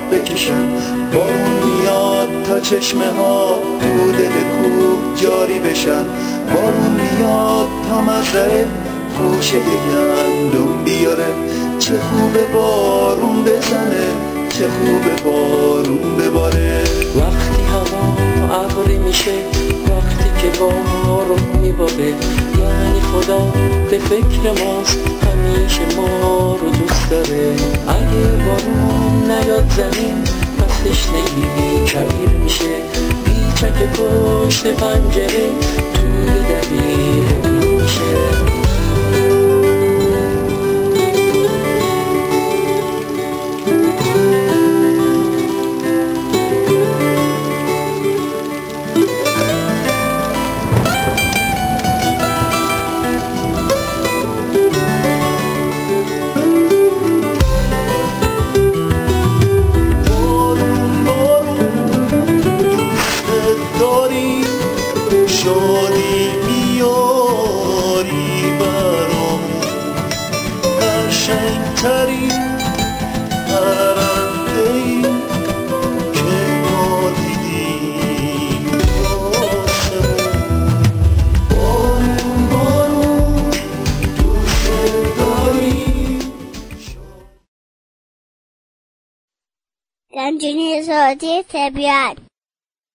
بکشن. بارون میاد تا چشمه ها تو دل کوه جاری بشن. بارون میاد تا مزرعه خوشه گندم بیاره. چه خوبه بارون بزنه، چه خوبه بارون بباره. وقتی هوا ابری میشه، وقتی که بارون میباره، یعنی خدا به فکر ماست، همیشه ما رو دوست داره. اگه بارون نیاد زمین پس تشنگی کبیر میشه. پیچک پشت پنجره توی دبیر میشه. شادی بیاری برام، قشنگترین پرنده‌ای که ما دیدیم آسمون. بارون بارون دوست داری. گنجینه زادی طبیعت.